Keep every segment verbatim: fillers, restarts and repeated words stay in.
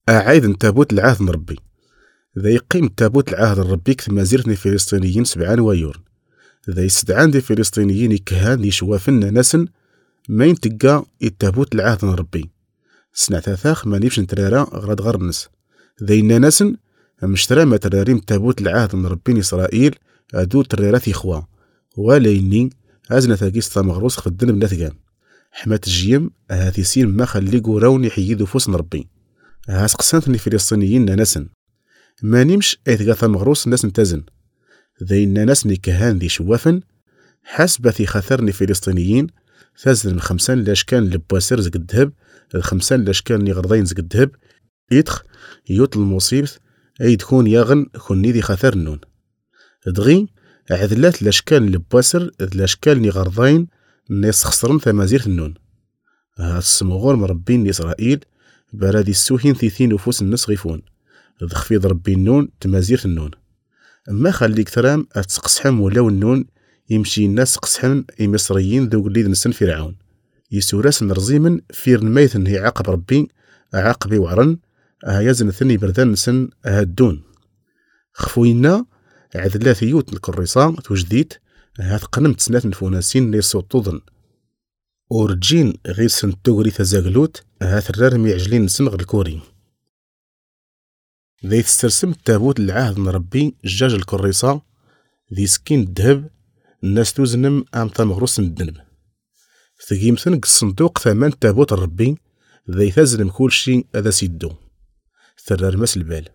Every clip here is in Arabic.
أعايد تابوت العهد من ربي. ذا يقيم تابوت العهد ربي كما زيرتني فلسطينيين سبعان ويور. ذا يستدعان دي فلسطينيين يكهان يشوافن ناسن ما ينتقى التابوت العهد من ربي. سنعتا ثاخ ما نيبش نترارا غراد غربنس. ذا إنا ناسن مشترى ما تراريم تابوت العهد من ربي إسرائيل أدو ترارات إخوا ولا إني أزنا ثاقيس ثامغروس خدن بنثقان حمات الجيم هاثي سير ما خليقو راون يحيدو فوسن ربي. هاسقسانتني فلسطينيين ناسن ما نمش ايثقا ثامغروس ناس نتزن. ذا إنا ناس نكهان ذي شوافن حسب ثي خاثرني فلسطينيين ثازن من خمسان لاشكان لبواسر زق الدهب الخمسان لاشكان نغرضين زق الدهب يدخ يوت المصيبث أي تكون ياغن كوني ذي خاثر النون دغي عذلات لاشكال لبواسر لاشكال نغرضين ناس خسرن ثمازير النون. هاد السمغور مربين إسرائيل برادي السوهين ثيثين نفوس الناس غيفون ذخفيض ربي النون تمازير النون. أما خليك ترام أتسقسحم ولاو النون يمشي الناس قسحم مصريين ذو قليد نسن فرعون يسوراس نرزيمن فير نميثن هي عقب ربي عاقبي وعرن هيازن ثني بردان نسن هادون خفوينا عذلات يوت الكريصة توجديت هاد قنمت سنات نفوناسين ليسو طوضن ورجين غير سن توغري ثزاقلوت هات الرارم يعجلين نسن غير الكوري. ذي تسترسم التابوت العهد من ربي جاج الكريصة ذي سكين الدهب الناس توزنم ام تامغروس الدنب ثقيمثن الصندوق ثمان تابوت الربي ذي ثزنم كل شي هذا سيدو ثرار مس البال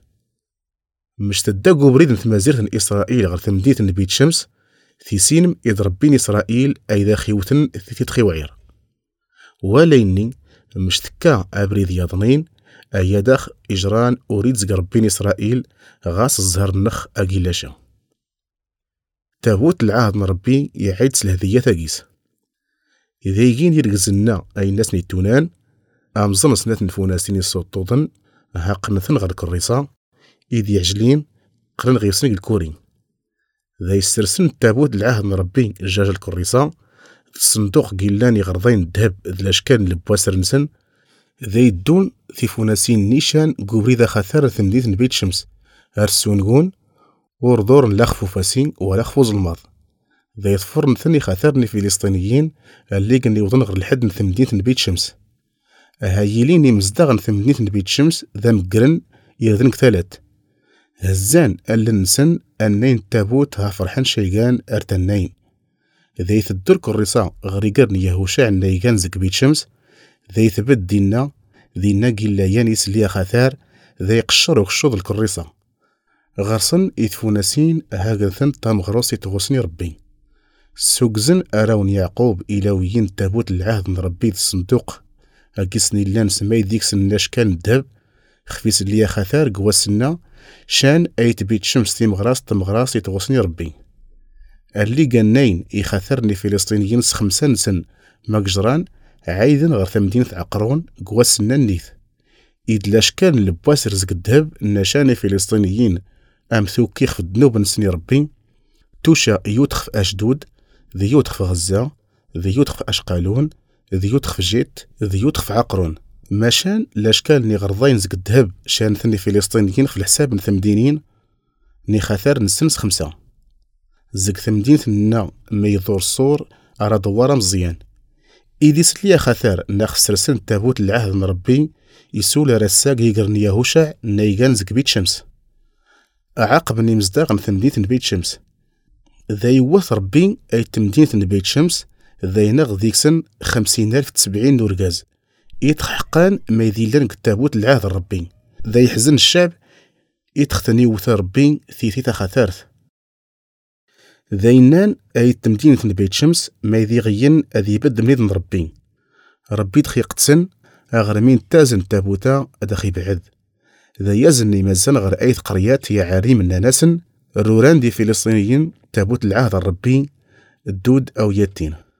مش تدقوا بريد ثمازيرة إسرائيل غير ثمديت بيت شمس في سينم إذ ربين إسرائيل أيذا خيوتن ثيث خوعير ولا إني مش تكا أبريد ياضنين أياداخ إجران أريد زق ربين إسرائيل غاس الزهر النخ أقيلاشا. تابوت العهد من ربي يعيد سلهذية ثاقيس إذا يجين يرقزنا أي ناس نيتونان أمزن سنات نفوناسين الصوت طوضن هاقنثن غير كريصة إذ يعجلين قرن غير سنق الكوري. ذا يسترسن التابوت العهد من ربي الجاج الكريصة الصندوق قيلاني غرضين الذهب ذا الأشكال لبواسر نسن ذا يدون ثيفوناسين نيشان قبري ذا خثار ثمديث نبيت شمس هرسونقون وردور لخفو فاسين ولخفو ظلماض. ذا يطفرن ثني خثارني فلسطينيين اللي قن يوضن غير لحد ثمديث نبيت شمس هايليني مزدغن ثمديث نبيت شمس ذا مقرن يذنك ثلاث هزان ألن نسن أنين تابوت ها فرحان شيغان أرتنين. ذا يثدر كريصة غريقرن يهوشع نيغان زك بيت شمس ذا يثبت دينا دينا قيلا يانيس ليا خاثار ذا يقشر وخشوض الكريصة غرسن يثفوناسين هاقثن تام غروسي تغسني ربي سوقزن أراون يعقوب إلويين تابوت العهد من ربي الصندوق أقسني لان سماي ديكس الناش كان الدهب خفيس ليا خاثار قواسنا شان أيت بيت شمس تيم غراس تم غراس يتغسني ربي اللي قنين يخاثرني فلسطينيين خمسان سن مقجران عايدن غير ثمدينة عقرون قواسنا النيث إيد لاشكان لبواسر زق الدهب نشان فلسطينيين أمثو كيخ في الدنوب نسني ربي توشا يوتخف أشدود ذي يوتخف غزة ذي يوتخف أشقالون ذي يوتخف جيت ذي يوتخف عقرون ماشان لاشكال ني غرضين زق الدهب شان ثني فلسطينيين في الحساب ثمدينين ني خاثار نسنس خمسة زق ثمدين ثمنا ما يضور الصور أرى دوارة مزيان إيدي سليا خاثار ناخ سرسن تابوت العهد من ربي يسول رساق يقرن يهوشع نيغان زق بيت شمس أعاقب ني مزداغن ثمدين بيت شمس ذا يوث ربي أي تمدين بيت شمس ذا ينغ ذيكسن خمسين ألف تسبعين نورقاز يتحقان ما يذيلن كتابوت العهد الربي ذا يحزن الشعب يتختني وثا ربي ثيثيثا خاثارث ذا ينان أي تمدينة بيت شمس ما يذيغين أذي بد منيذن ربي ربي تخي قدسن أغرمين تازن تابوتا أدخي بعذ ذا يزني مازن غير أيث قريات هي عاري من ناسن الروران دي فلسطينيين تابوت العهد الربي الدود أو ياتين.